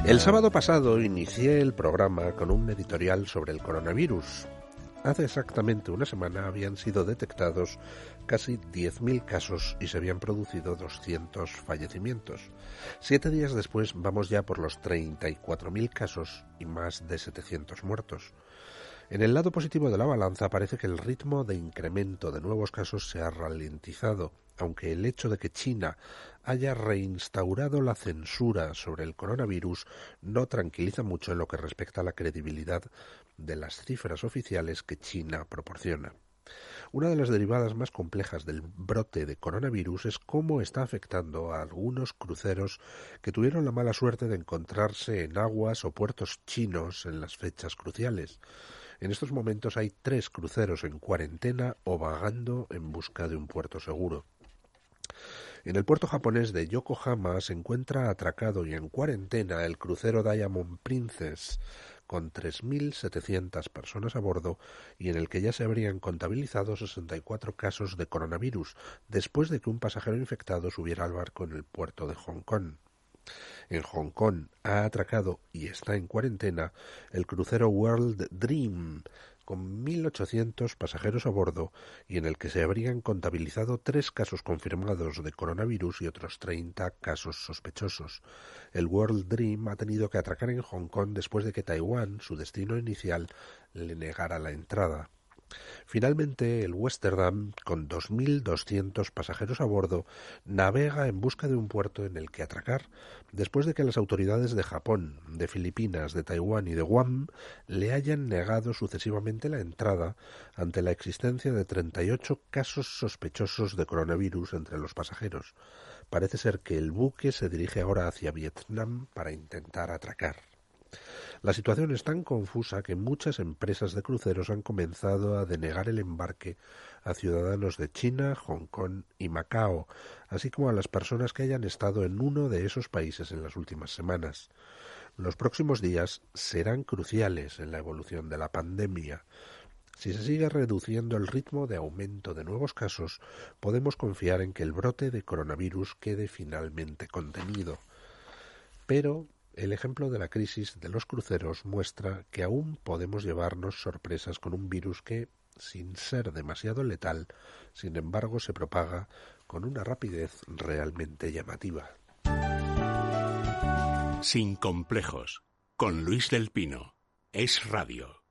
El sábado pasado inicié el programa con un editorial sobre el coronavirus. Hace exactamente una semana habían sido detectados casi 10.000 casos y se habían producido 200 fallecimientos. 7 días después vamos ya por los 34.000 casos y más de 700 muertos. En el lado positivo de la balanza parece que el ritmo de incremento de nuevos casos se ha ralentizado, aunque el hecho de que China haya reinstaurado la censura sobre el coronavirus no tranquiliza mucho en lo que respecta a la credibilidad de las cifras oficiales que China proporciona. Una de las derivadas más complejas del brote de coronavirus es cómo está afectando a algunos cruceros que tuvieron la mala suerte de encontrarse en aguas o puertos chinos en las fechas cruciales. En estos momentos hay 3 cruceros en cuarentena o vagando en busca de un puerto seguro. En el puerto japonés de Yokohama se encuentra atracado y en cuarentena el crucero Diamond Princess, con 3.700 personas a bordo y en el que ya se habrían contabilizado 64 casos de coronavirus, después de que un pasajero infectado subiera al barco en el puerto de Hong Kong. En Hong Kong ha atracado y está en cuarentena el crucero World Dream, con 1.800 pasajeros a bordo y en el que se habrían contabilizado 3 casos confirmados de coronavirus y otros 30 casos sospechosos. El World Dream ha tenido que atracar en Hong Kong después de que Taiwán, su destino inicial, le negara la entrada. Finalmente, el Westerdam, con 2.200 pasajeros a bordo, navega en busca de un puerto en el que atracar, después de que las autoridades de Japón, de Filipinas, de Taiwán y de Guam le hayan negado sucesivamente la entrada ante la existencia de 38 casos sospechosos de coronavirus entre los pasajeros. Parece ser que el buque se dirige ahora hacia Vietnam para intentar atracar. La situación es tan confusa que muchas empresas de cruceros han comenzado a denegar el embarque a ciudadanos de China, Hong Kong y Macao, así como a las personas que hayan estado en uno de esos países en las últimas semanas. Los próximos días serán cruciales en la evolución de la pandemia. Si se sigue reduciendo el ritmo de aumento de nuevos casos, podemos confiar en que el brote de coronavirus quede finalmente contenido. Pero el ejemplo de la crisis de los cruceros muestra que aún podemos llevarnos sorpresas con un virus que, sin ser demasiado letal, sin embargo se propaga con una rapidez realmente llamativa. Sin complejos, con Luis del Pino. Es Radio.